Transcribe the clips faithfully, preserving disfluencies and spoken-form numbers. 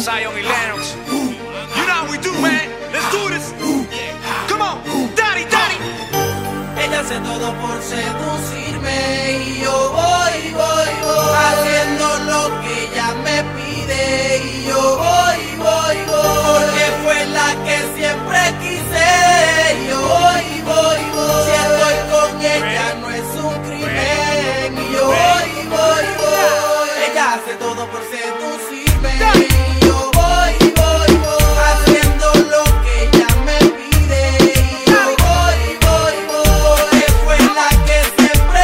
Zion y Lennox. You know how we do, man. Let's do this. Come on, daddy, daddy. Ella hace todo por seducirme y yo voy, voy, voy haciendo lo que ella me pide y yo voy, voy, voy porque fue la que siempre quise y yo voy, voy, voy si estoy con ella no es un crimen y yo voy, voy, voy ella hace todo por seducirme y yo voy, voy, voy haciendo lo que ella me pide y yo voy, voy, voy porque fue la que siempre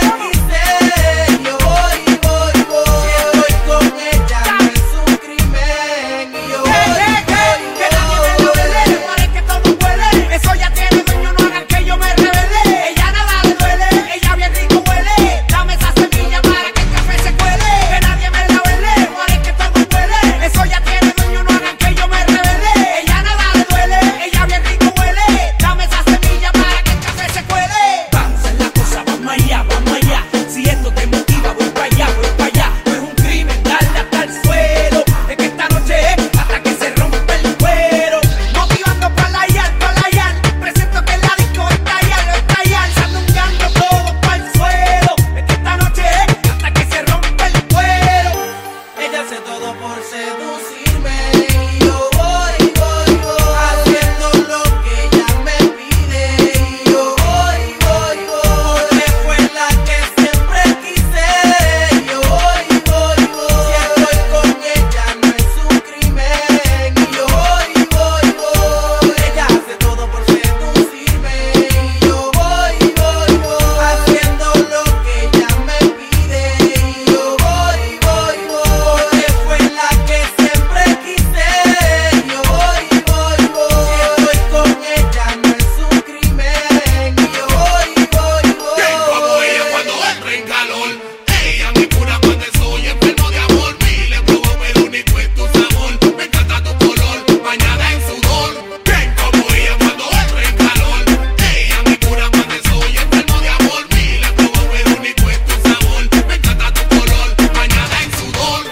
quise y yo voy, voy, voy si estoy con ella no es un crimen y yo voy, voy, voy que nadie me lo vele, parece que todo huele. Eso ya tiene dueño, no hagan que yo me revele. Ella nada le duele, ella bien rico huele. Dame esa semilla para que el café se cuele. Que nadie me la vele, parece que todo huele. Eso ya tiene dueño, no hagan que yo me revele. Ella nada le duele, ella bien rico huele. Dame esa semilla para que el café se cuele. Vamos a la cosa, vamos allá, vamos allá. Si esto te motiva, voy para allá, voy para allá. No es un crimen darle hasta el suelo. Es que esta noche es hasta que se rompe el cuero. Motivando para la yal, para la yal. Presento que la disco está yal, está yal. Sandungueando todo para el suelo. Es que esta noche es hasta que se rompe el cuero. ella hace todo por seducirme y yo voy, voy, voy haciendo lo que ella me pide y yo voy, voy, voy porque fue la que siempre quise y yo voy, voy, voy si estoy con ella no es un crimen y yo voy, voy, voy ella hace todo por seducirme y yo voy, voy, voy haciendo lo que ella me pide y yo voy, voy, voy porque fue la que siempre quise y yo voy, voy, voy si estoy con ella no es un crimen y yo voy, voy, Bien como ella voy cuando entra en calor. Ella me cura cuando soy enfermo de amor. Mil en probo, pero único es tu sabor. Me encanta tu color, bañada en sudor. Bien como ella cuando entra en calor. Ella me cura cuando soy enfermo de amor. Mil en probo, pero único es tu sabor. Me encanta tu color, bañada en sudor.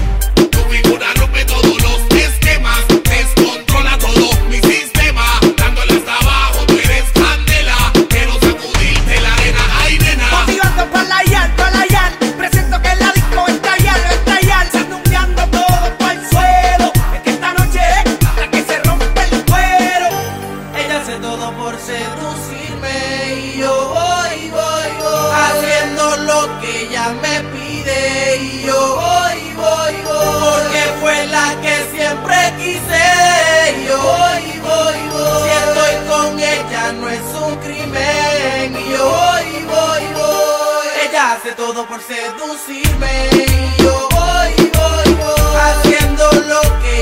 Tu figura rompe todos los esquemas. Descontrola todo mi sistema. Dándole hasta abajo, tú eres candela. Quiero sacudirte la arena, ay nena. Motivando para la yal, para la yal. Presento que la disco está yal, está yal. Sandungueando todo para el suelo. Es que esta noche es hasta que se rompe el cuero. ella hace todo por seducirme y yo voy, voy, voy haciendo lo que ella me pide y yo voy, voy, voy porque fue la que siempre quise y yo voy, voy, voy si estoy con ella no es un crimen y yo voy, voy, voy ella hace todo por seducirme y yo voy, voy, voy haciendo lo que